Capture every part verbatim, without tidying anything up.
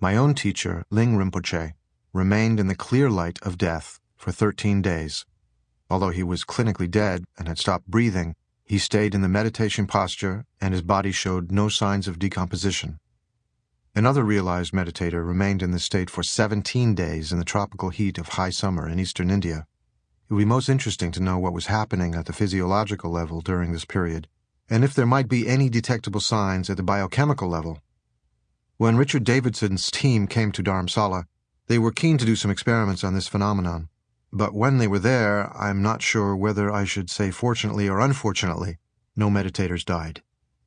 My own teacher, Ling Rinpoche, remained in the clear light of death for thirteen days. Although he was clinically dead and had stopped breathing, he stayed in the meditation posture and his body showed no signs of decomposition. Another realized meditator remained in this state for seventeen days in the tropical heat of high summer in eastern India. It would be most interesting to know what was happening at the physiological level during this period, and if there might be any detectable signs at the biochemical level. When Richard Davidson's team came to Dharamsala, they were keen to do some experiments on this phenomenon. But when they were there, I'm not sure whether I should say fortunately or unfortunately, no meditators died.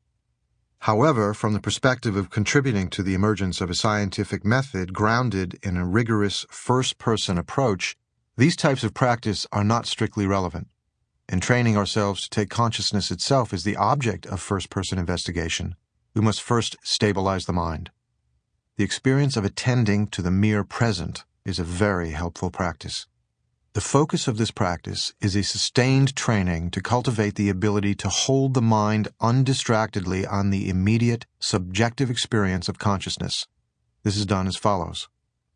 However, from the perspective of contributing to the emergence of a scientific method grounded in a rigorous first-person approach, these types of practice are not strictly relevant. In training ourselves to take consciousness itself as the object of first-person investigation, we must first stabilize the mind. The experience of attending to the mere present is a very helpful practice. The focus of this practice is a sustained training to cultivate the ability to hold the mind undistractedly on the immediate, subjective experience of consciousness. This is done as follows.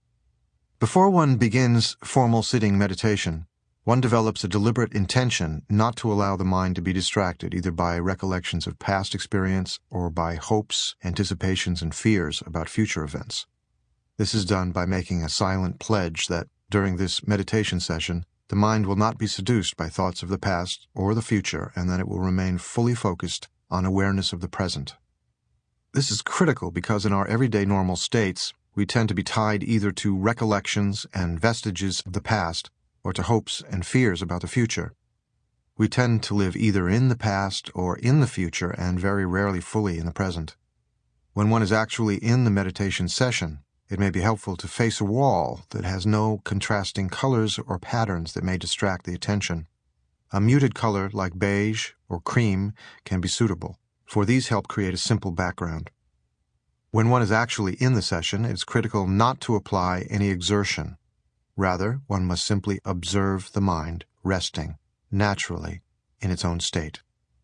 Before one begins formal sitting meditation, one develops a deliberate intention not to allow the mind to be distracted either by recollections of past experience or by hopes, anticipations, and fears about future events. This is done by making a silent pledge that during this meditation session, the mind will not be seduced by thoughts of the past or the future, and that it will remain fully focused on awareness of the present. This is critical because in our everyday normal states, we tend to be tied either to recollections and vestiges of the past or to hopes and fears about the future. We tend to live either in the past or in the future and very rarely fully in the present. When one is actually in the meditation session, it may be helpful to face a wall that has no contrasting colors or patterns that may distract the attention. A muted color like beige or cream can be suitable, for these help create a simple background. When one is actually in the session, it is critical not to apply any exertion. Rather, one must simply observe the mind resting naturally in its own state.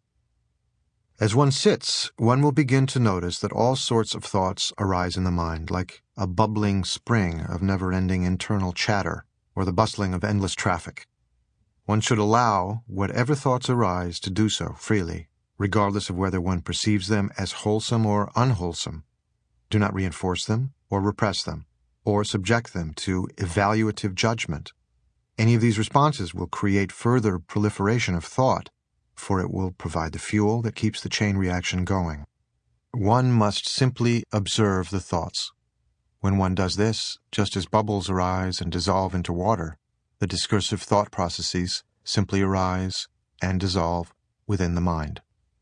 As one sits, one will begin to notice that all sorts of thoughts arise in the mind, like a bubbling spring of never-ending internal chatter or the bustling of endless traffic. One should allow whatever thoughts arise to do so freely, regardless of whether one perceives them as wholesome or unwholesome. Do not reinforce them or repress them, or subject them to evaluative judgment. Any of these responses will create further proliferation of thought, for it will provide the fuel that keeps the chain reaction going. One must simply observe the thoughts. When one does this, just as bubbles arise and dissolve into water, the discursive thought processes simply arise and dissolve within the mind.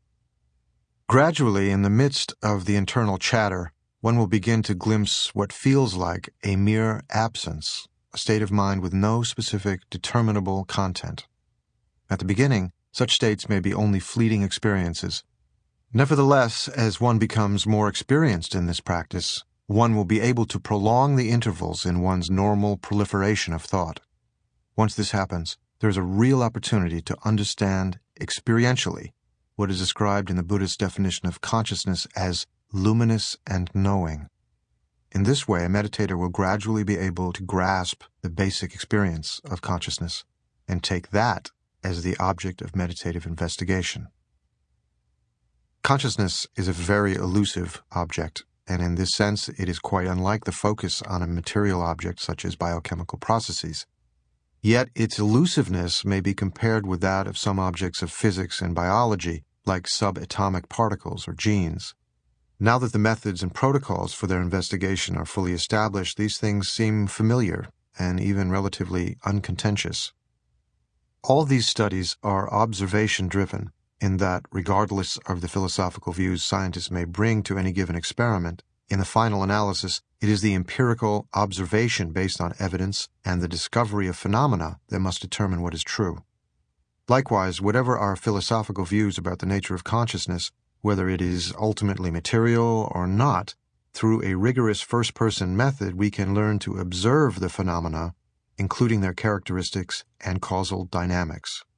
Gradually, in the midst of the internal chatter, one will begin to glimpse what feels like a mere absence, a state of mind with no specific determinable content. At the beginning, such states may be only fleeting experiences. Nevertheless, as one becomes more experienced in this practice, one will be able to prolong the intervals in one's normal proliferation of thought. Once this happens, there is a real opportunity to understand experientially what is described in the Buddhist definition of consciousness as luminous and knowing. In this way, a meditator will gradually be able to grasp the basic experience of consciousness and take that as the object of meditative investigation. Consciousness is a very elusive object, and in this sense it is quite unlike the focus on a material object such as biochemical processes. Yet its elusiveness may be compared with that of some objects of physics and biology, like subatomic particles or genes. Now that the methods and protocols for their investigation are fully established, these things seem familiar and even relatively uncontentious. All these studies are observation-driven, in that, regardless of the philosophical views scientists may bring to any given experiment, in the final analysis, it is the empirical observation based on evidence and the discovery of phenomena that must determine what is true. Likewise, whatever our philosophical views about the nature of consciousness, whether it is ultimately material or not, through a rigorous first-person method we can learn to observe the phenomena, including their characteristics and causal dynamics.